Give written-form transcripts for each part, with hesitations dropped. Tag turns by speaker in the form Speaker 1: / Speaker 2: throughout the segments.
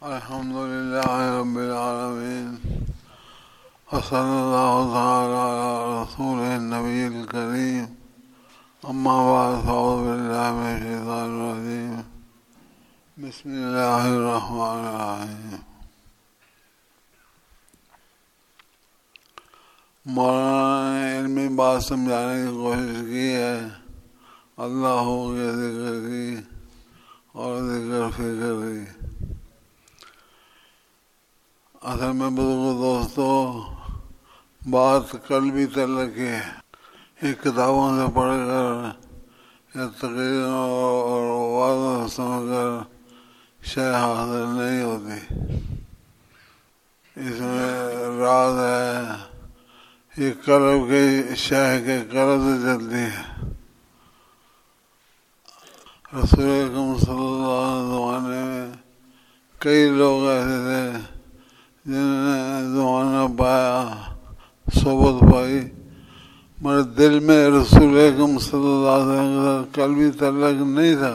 Speaker 1: الحمد لله رب العالمين وصلى الله تعالى على رسوله النبي الكريم أما بعد فأعوذ بالله من الشيطان الرجيم بسم الله الرحمن الرحيم. مولانا نے علمی بات سمجھانے کی کوشش کی ہے، اللہ کے ذکر کی اور ذکر فکر کی. اصل میں بزرگ دوستو، بات قلبی تعلق کی ہے. یہ کتابوں سے پڑھ کر یا تقریر اور واضح سن کر شے حاصل نہیں ہوتی. اس میں راز ہے، یہ قلب کے شے کے قلب سے چلتی ہے. رسول اکرم صلی اللہ علیہ زمانے میں کئی لوگ ایسے تھے جنہوں نے زمانہ پایا، صحبت پائی، مگر دل میں رسول اکرم صلی اللہ علیہ وسلم کا قلبی تعلق نہیں تھا.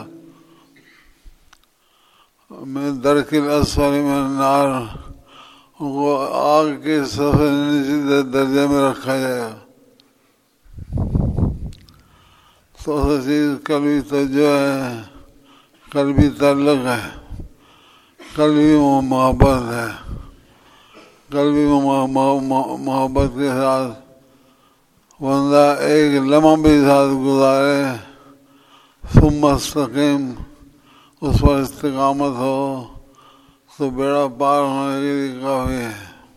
Speaker 1: میں درکل اسفل من النار، ان کو آگ کے سب سے نیچے درجے میں رکھا جائے گا. تو چیز قلبی توجہ ہے، قلبی تعلق ہے، قلبی محبت ہے. قلبی محبت کے ساتھ بندہ ایک لمحہ بھی ساتھ گزارے، ثم استقیم، اس پر استقامت ہو تو بیڑا پار ہونے کے لیے کافی ہے.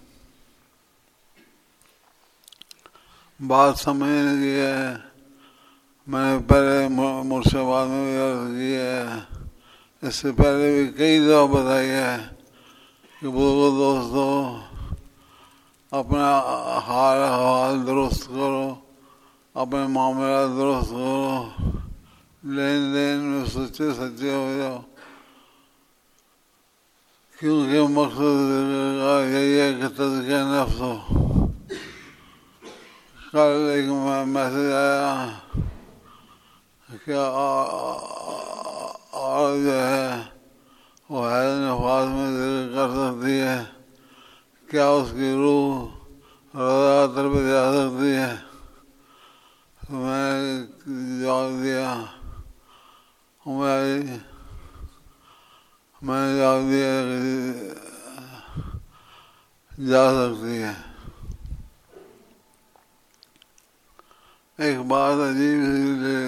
Speaker 1: بات سمجھنے کی ہے. میں نے پہلے مرشدآباد میں بھی عرض کی ہے، اس سے پہلے بھی کئی دفعہ بتائی ہے کہ بزرگ دوستو، اپنا حال احوال درست کرو، اپنے معاملات درست کرو، لین دین میں سچے سچے ہو جاؤ، کیونکہ مقصد یہی ہے کہ تزکیہ نفس ہو. کل ایک میسج آیا کہ اور جو ہے وہ حیض نفاس میں ذکر کر سکتی ہے، کیا اس کی روح روزہ عطر پہ جا سکتی ہے؟ میں جواب دیا کہ جا سکتی ہے. ایک بات عجیب سی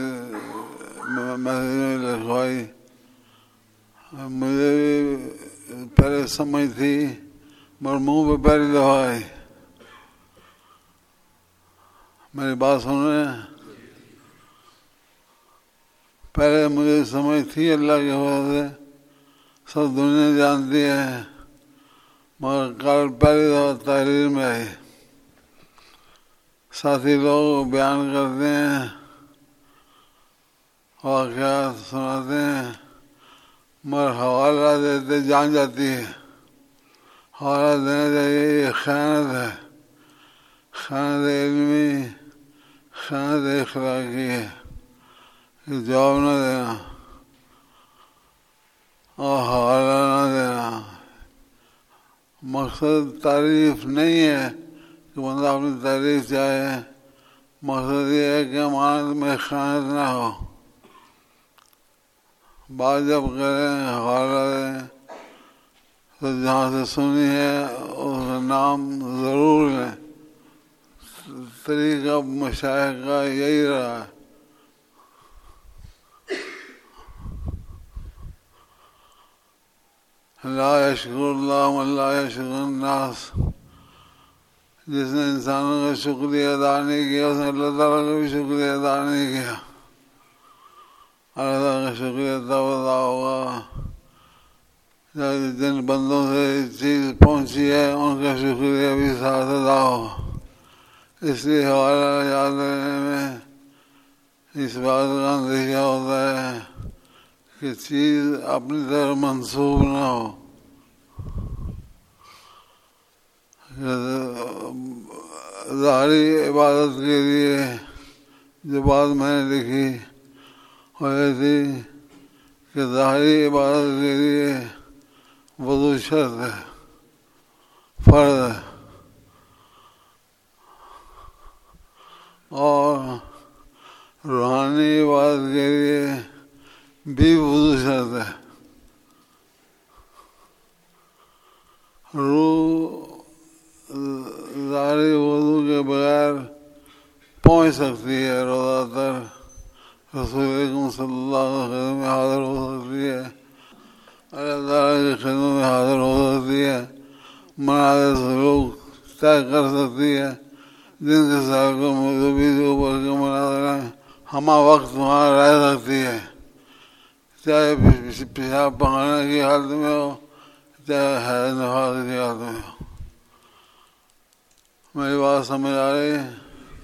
Speaker 1: میسج میں لکھوائی، مجھے بھی پہلے سمجھ تھی مگر منہ پہ پہلی دفعہ آئی. میری بات سن رہے ہیں؟ پہلے مجھے سمجھ تھی اللہ کی وجہ سے، سب دنیا جانتی ہے، مگر کل پہلی دفعہ تحریر میں آئی. ساتھی لوگ بیان کرتے ہیں، واقعات سناتے ہیں، مگر حوالہ دیتے جان جاتی ہے. حوالہ دینا چاہیے، یہ خیانت ہے، خیانت علمی، خیانت اخلاقی ہے. جواب نہ دینا اور حوالہ نہ دینا. مقصد تعریف نہیں ہے کہ بندہ اپنی تعریف چاہے، مقصد یہ ہے کہ امانت میں خیانت نہ ہو. بات جب کریں، حوالہ دیں تو جہاں سے سنی ہے اس کا نام ضرور لیں. طریقہ مشائخ کا یہی رہا ہے. لا یشکر اللہ من لا یشکر الناس، جس نے انسانوں کا شکریہ ادا نہیں کیا اس نے اللہ تعالیٰ کا بھی شکریہ ادا نہیں کیا. اللہ تعالیٰ کا شکریہ تب ادا ہوگا جن بندوں سے چیز پہنچی ہے ان کا شکریہ بھی ساتھ ادا ہو. اس لیے حوالہ یاد رکھنے میں اس بات کا اندیشہ ہوتا ہے کہ چیز اپنی طرف منسوب نہ ہو. ظاہری عبادت کے لیے جو بات میں نے لکھی وہ یہ تھی کہ ظاہری عبادت کے لیے وضو شرط ہے، فرض ہے، اور روحانی عبادت کے لیے بھی وضو شرط ہے۔ روح ظاہری وضو کے بغیر پہنچ سکتی ہے روزہ تک، رسول اکرم صلی اللہ علیہ وسلم میں حاضر ہو سکتی ہے، اللہ تعالیٰ کی خدمت میں حاضر ہو سکتی ہے، منازل سلوک طے کر سکتی ہے، جن کے ساتھ کو مذہبی کے اوپر کے مناظر ہیں ہمہ وقت وہاں رہ سکتی ہے، چاہے پیشاب پکانے کی حالت میں ہو، چاہے حیض نفاس کی حالت میں ہو۔ میری بات سمجھ آ رہی ہے؟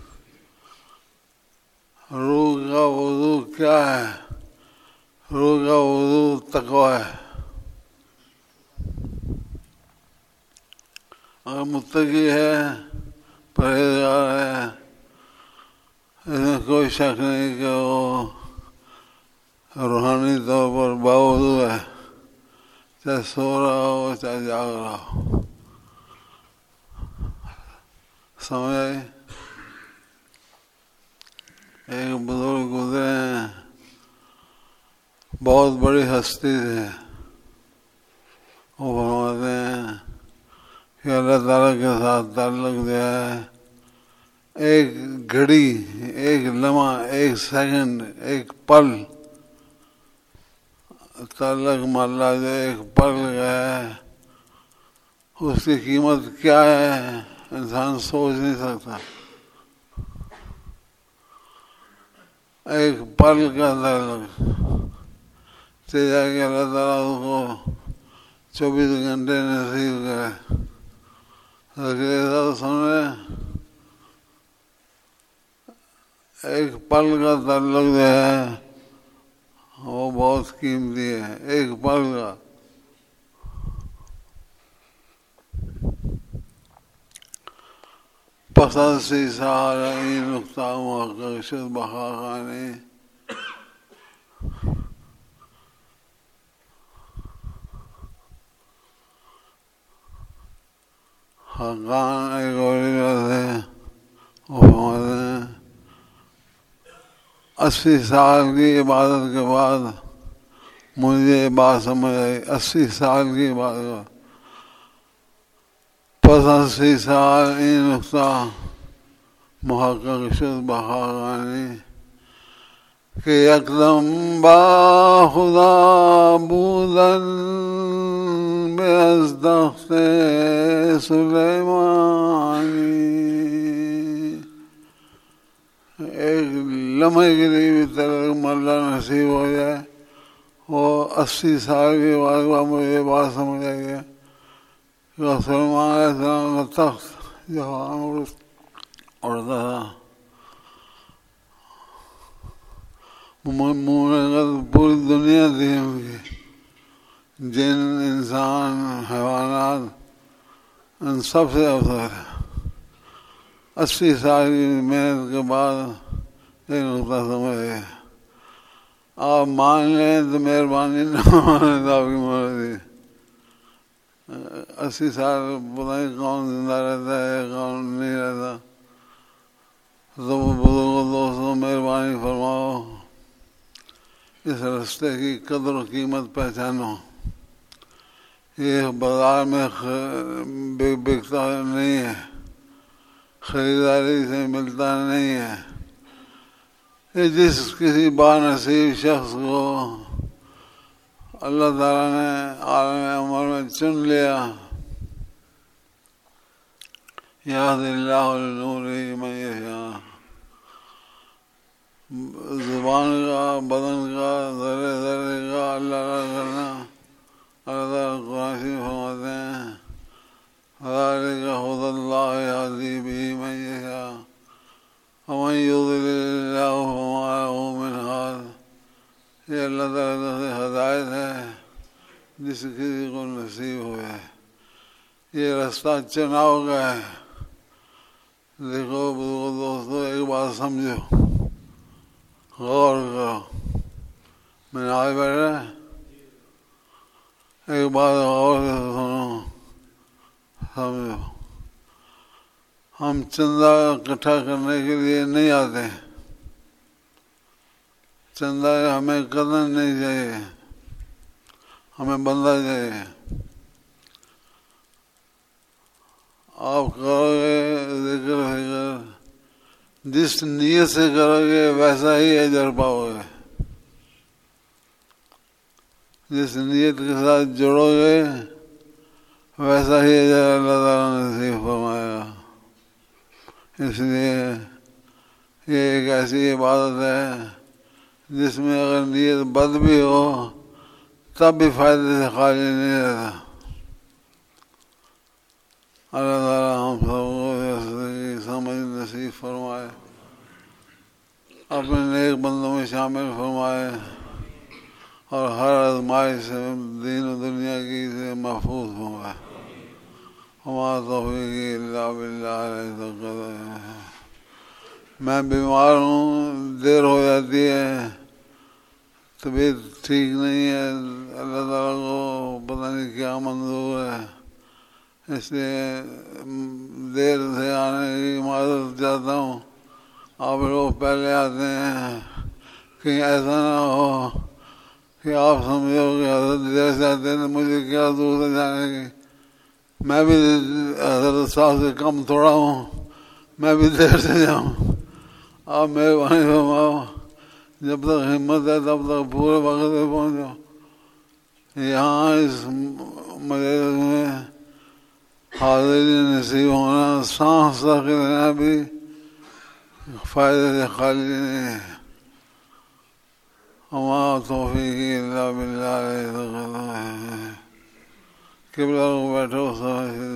Speaker 1: روح کا وضو کیا ہے؟ روح کا وضو تقویٰ ہے۔ اگر متقی ہے، پرہیزگار ہے، اس میں کوئی شک نہیں کہ وہ روحانی طور پر باوضو ہے، چاہے سو رہا ہو چاہے جاگ رہا ہو۔ سمجھ آئی؟ ایک بزرگ گزرے ہیں، بہت بڑی ہستی تھے، وہ فرماتے ہیں کہ اللہ تعالیٰ کے ساتھ تعلق جو ہے ایک گھڑی، ایک لمحہ، ایک سیکنڈ، ایک پل، تعلق محلہ جو ایک پل کا ہے اس کی قیمت کیا ہے انسان سوچ نہیں سکتا۔ ایک پل کا تعلق سے جا کے اللہ تعالیٰ اس کو 24 گھنٹے نصیب کرے، سمجھے؟ ایک پل کا تعلق جو ہے وہ بہت قیمتی ہے، ایک پل کا۔ پسند سی سہارا این نقطہ محقق شد بخا خانی، حقان ایک اولی بات ہے، وہ فرماتے ہیں 80 سال کی عبادت کے بعد مجھے یہ بات سمجھ آئی، 80 سال کی عبادت، پس 80 سال این نقطہ محقق شد بخا خانی کہ یکدم با خدا بودن به از تخت سلیمانی، ایک لمحے کے لیے بھی تلک ملہ نصیب ہو جائے، وہ 80 سال کے بعد مجھے یہ بات سمجھ آئی ہے کہ سلیمان علیہ السلام کا تخت جو اڑتا تھا، پوری دنیا تھی ان کی، جن، انسان، حیوانات، ان سب سے افضل ہے۔ 80 سال کی محنت کے بعد ایک نقطہ سمجھ ہے، آپ مان لیں تو مہربانی، نہ مانیں تو آپ کی مرضی۔ 80 سال پتہ نہیں کون زندہ رہتا ہے کون نہیں رہتا، تو بزرگوں دوستوں مہربانی فرماؤ، اس راستے کی قدر و قیمت پہچانو۔ یہ بازار میں بکتا نہیں ہے، خریداری سے ملتا نہیں ہے، یہ جس کسی بانصیب شخص کو اللہ تعالیٰ نے عالم عمر میں چن لیا، یہد اللہ لنورہ من یشاء، زبان کا، بدن کا، ذرے ذرے کا اللہ کا کرنا، اللہ تعالیٰ قرآن شریف فرماتے ہیں ذالک ھدی اللہ یہدی بہ من یشاء ومن یضلل اللہ فما لہ من ہاد، یہ اللہ تعالیٰ سے ہدایت ہے جس کسی کو نصیب ہوئے، یہ راستہ چناؤ کا ہے۔ دیکھو دوستو، ایک بات سمجھو، غور کرو، میں نے آج بیٹھا ایک بات غور سے سنو، سمجھو، ہم چندہ اکٹھا کرنے کے لیے نہیں آتے، چندہ ہمیں کرنا نہیں چاہیے، ہمیں بندہ چاہیے. آپ کرو گے ذکر فکر جس نیت سے کرو گے ویسا ہی اجر پاؤ گے، جس نیت کے ساتھ جڑو گے ویسا ہی اجر اللہ تعالیٰ نصیب فرمائے گا. اس لیے یہ ایک ایسی عبادت ہے جس میں اگر نیت بد بھی ہو تب بھی فائدے سے خالی نہیں رہتا. اللہ تعالیٰ ہم سب کو سمجھ نصیب فرمائے، اپنے نیک بندوں میں شامل فرمائے، اور ہر آزمائش سے دین و دنیا کی سے محفوظ فرمائے. ہمارا توفیق الا باللہ. میں بیمار ہوں، دیر ہو جاتی ہے، طبیعت ٹھیک نہیں ہے، اللہ تعالیٰ کو پتہ نہیں کیا منظور ہے، اس لیے دیر سے آنے کی معذرت چاہتا ہوں. آپ لوگ پہلے آتے ہیں، کہیں ایسا نہ ہو کہ آپ سمجھو کہ حضرت دیر سے آتے ہیں مجھے کیا ضرورت ہے جانے کی. میں بھی حضرت صاحب سے کم تھوڑا ہوں، میں بھی دیر سے جاؤں. آپ مہربانی فرماؤ، جب تک ہمت ہے تب تک پورے وقت پہ پہنچو. یہاں اس مجلس میں حاضری نصیب ہونا، سانس تک لینا بھی فائدے سے خالی نہیں ہے. ہمارا توفیق الا باللہ. قبلہ کو بیٹھو سمجھ